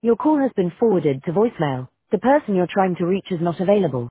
Your call has been forwarded to voicemail. The person you're trying to reach is not available.